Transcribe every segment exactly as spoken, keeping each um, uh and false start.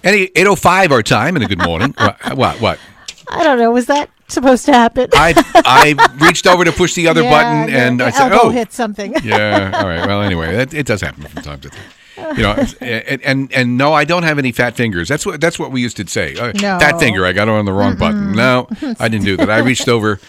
Any eight oh five our time and a good morning. what, what? What? I don't know. Was that supposed to happen? I I reached over to push the other yeah, button the, and the I said, elbow "Oh, hit something." Yeah. All right. Well, anyway, it, it does happen from time to time. You know, and, and and no, I don't have any fat fingers. That's what that's what we used to say. Uh, No. Fat finger. I got on the wrong button. No, I didn't do that. I reached over.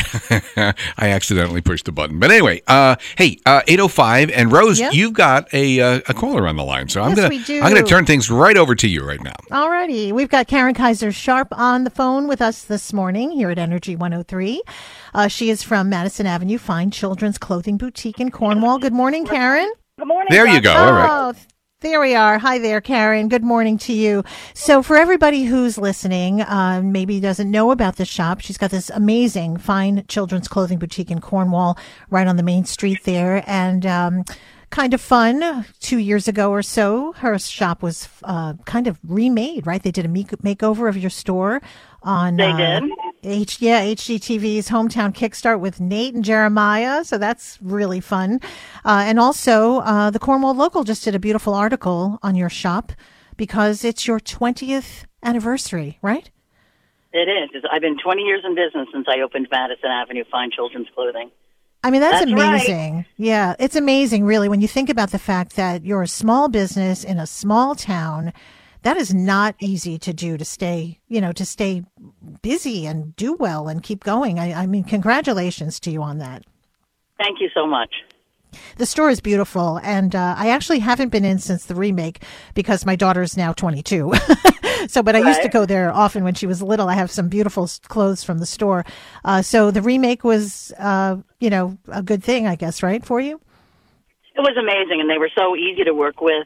I accidentally pushed the button. But anyway, uh, hey, uh, eight oh five and Rose, Yep. you've got a uh, a caller on the line, so I'm Yes, gonna we do. I'm gonna turn things right over to you right now. Alrighty, we've got Karen Kaiser Sharp on the phone with us this morning here at Energy one oh three. Uh, she is from Madison Avenue Fine Children's Clothing Boutique in Cornwall. Good morning, Karen. Good morning. There you go. All right. Oh, there we are. Hi there, Karen. Good morning to you. So for everybody who's listening, uh, maybe doesn't know about the shop, she's got this amazing fine children's clothing boutique in Cornwall, right on the main street there. And um, kind of fun. Two years ago or so, her shop was uh, kind of remade, right? They did a make- makeover of your store on They uh, did. H yeah, H G T V's Hometown Kickstart with Nate and Jeremiah. So that's really fun. Uh, and also, uh, the Cornwall Local just did a beautiful article on your shop because it's your twentieth anniversary, right? It is. I've been twenty years in business since I opened Madison Avenue Fine Children's Clothing. I mean, that's, That's right. amazing. Yeah, it's amazing, really, when you think about the fact that you're a small business in a small town. That is not easy to do, to stay, you know, to stay busy and do well and keep going. I, I mean, congratulations to you on that. Thank you so much. The store is beautiful, and uh, I actually haven't been in since the remake because my daughter is now twenty-two. So, but I used to Right. go there often when she was little. I have some beautiful s- clothes from the store. Uh, so the remake was, uh, you know, a good thing, I guess, right, for you? It was amazing, and they were so easy to work with.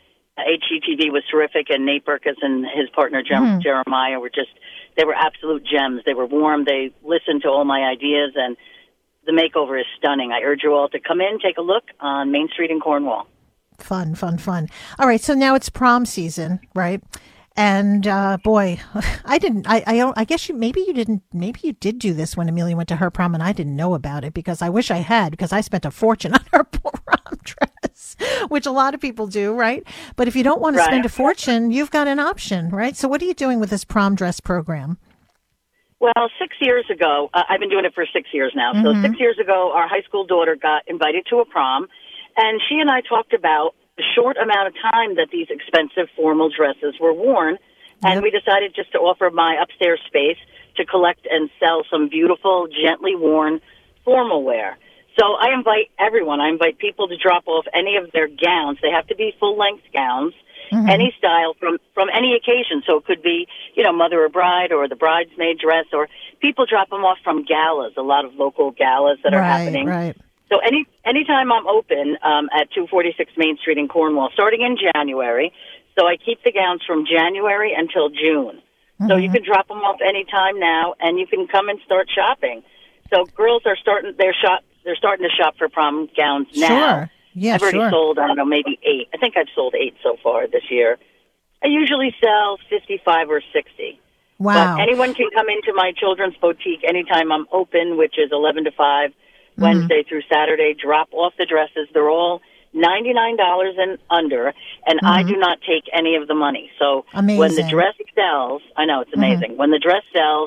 H G T V was terrific, and Nate Burkus and his partner Jer- Mm-hmm. Jeremiah were just, they were absolute gems. They were warm. They listened to all my ideas, and the makeover is stunning. I urge you all to come in, take a look on Main Street in Cornwall. Fun, fun, fun. All right, so now it's prom season, right? And uh, boy, I didn't. I, I don't. I guess you maybe you didn't. Maybe you did do this when Amelia went to her prom, and I didn't know about it because I wish I had because I spent a fortune on her prom dress, which a lot of people do, right? But if you don't want to Right. spend a fortune, you've got an option, right? So what are you doing with this prom dress program? Well, six years ago, uh, I've been doing it for six years now. So six years ago, our high school daughter got invited to a prom, and she and I talked about the short amount of time that these expensive formal dresses were worn, and Yep. we decided just to offer my upstairs space to collect and sell some beautiful, gently worn formal wear. So I invite everyone. I invite people to drop off any of their gowns. They have to be full-length gowns. Mm-hmm. Any style from from any occasion. So it could be, you know, mother or bride or the bridesmaid dress, or people drop them off from galas, a lot of local galas that are right, happening. right. So any anytime I'm open um, at two forty-six Main Street in Cornwall, starting in January. So I keep the gowns from January until June. So you can drop them off anytime now, and you can come and start shopping. So girls are starting their shop. They're starting to shop for prom gowns now. Sure. Yeah, I've already sure. sold, I don't know, maybe eight. I think I've sold eight so far this year. I usually sell fifty-five or sixty. Wow. But anyone can come into my children's boutique anytime I'm open, which is eleven to five, Wednesday through Saturday. Drop off the dresses. They're all ninety-nine dollars and under, and I do not take any of the money. So when the Amazing. dress sells, I know, it's amazing. When the dress sells,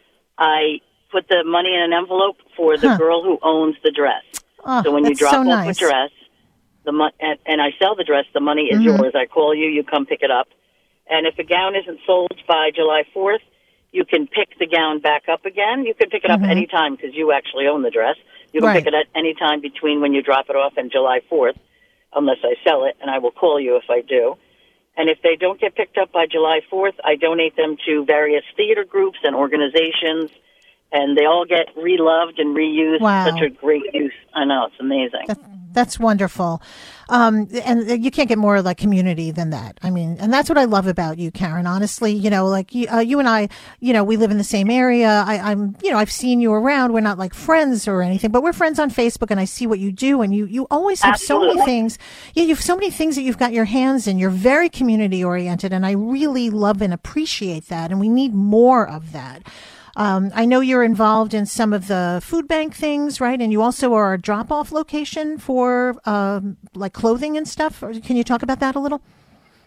I put the money in an envelope for the Huh. girl who owns the dress. Oh, So when you that's drop so off nice. a dress, the mo- and, and I sell the dress, the money is yours. I call you, you come pick it up. And if a gown isn't sold by July fourth, you can pick the gown back up again. You can pick it up any time because you actually own the dress. You can Right. pick it at any time between when you drop it off and July fourth, unless I sell it, and I will call you if I do. And if they don't get picked up by July fourth, I donate them to various theater groups and organizations, and they all get reloved and reused. Wow. Such a great use. I know, it's amazing. That, that's wonderful. Um, and you can't get more like community than that. I mean, and that's what I love about you, Karen. Honestly, you know, like you, uh, you and I, you know, we live in the same area. I, I'm, you know, I've seen you around. We're not like friends or anything, but we're friends on Facebook, and I see what you do. And you, you always have so many Absolutely. things. Yeah, you have so many things that you've got your hands in. You're very community oriented, and I really love and appreciate that. And we need more of that. Um, I know you're involved in some of the food bank things, right? And you also are a drop-off location for um, like clothing and stuff. Or can you talk about that a little?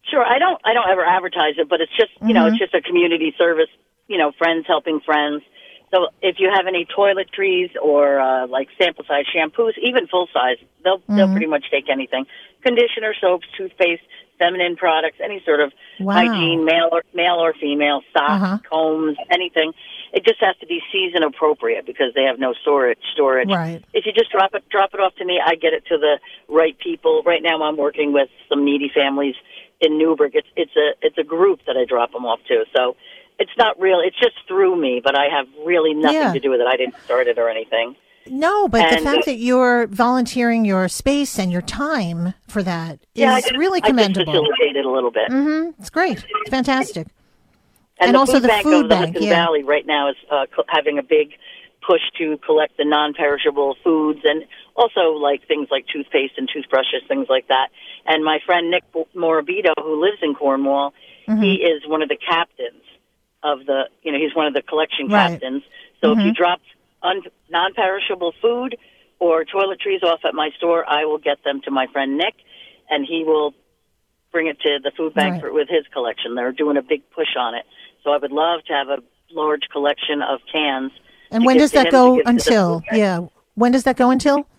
Sure. I don't. I don't ever advertise it, but it's just you mm-hmm. know, it's just a community service. You know, friends helping friends. So if you have any toiletries or uh, like sample size shampoos, even full size, they'll mm-hmm. they'll pretty much take anything. Conditioner, soaps, toothpaste, feminine products, any sort of wow. hygiene, male or male or female, socks, uh-huh. combs, anything. It just has to be season appropriate because they have no storage. Storage. Right. If you just drop it, drop it off to me, I get it to the right people. Right now, I'm working with some needy families in Newburgh. It's it's a it's a group that I drop them off to. So it's not real. It's just through me, but I have really nothing yeah. to do with it. I didn't start it or anything. No, but and, the fact that you're volunteering your space and your time for that is yeah, just, really commendable. I just facilitate it a little bit. Mm-hmm. It's great. It's fantastic. And, and the also food the bank food of the bank, Hudson yeah. Valley right now is uh, co- having a big push to collect the non-perishable foods and also like things like toothpaste and toothbrushes, things like that. And my friend Nick Morabito, who lives in Cornwall, mm-hmm. he is one of the captains of the, you know, he's one of the collection right. captains. So mm-hmm. if you drop un- non-perishable food or toiletries off at my store, I will get them to my friend Nick, and he will bring it to the food bank right. for, with his collection. They're doing a big push on it. So I would love to have a large collection of cans. And when does that go until? Yeah. When does that go until? Um,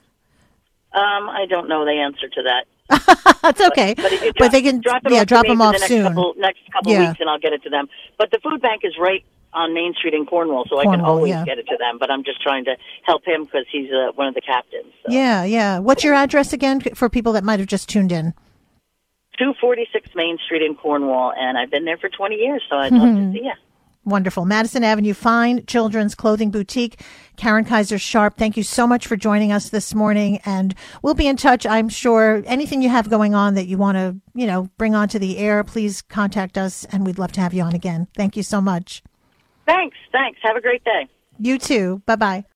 I don't know the answer to that. That's okay. But, but, drop, but they can drop it yeah, off drop them off the next soon. Couple, next couple yeah. weeks, and I'll get it to them. But the food bank is right on Main Street in Cornwall, so Cornwall, I can always yeah. get it to them. But I'm just trying to help him because he's uh, one of the captains. So. Yeah, yeah. What's your address again for people that might have just tuned in? two forty-six Main Street in Cornwall, and I've been there for twenty years, so I'd love to see you. Wonderful. Madison Avenue Fine Children's Clothing Boutique. Karen Kaiser Sharp, thank you so much for joining us this morning. And we'll be in touch. I'm sure anything you have going on that you want to, you know, bring onto the air, please contact us, and we'd love to have you on again. Thank you so much. Thanks. Thanks. Have a great day. You too. Bye-bye.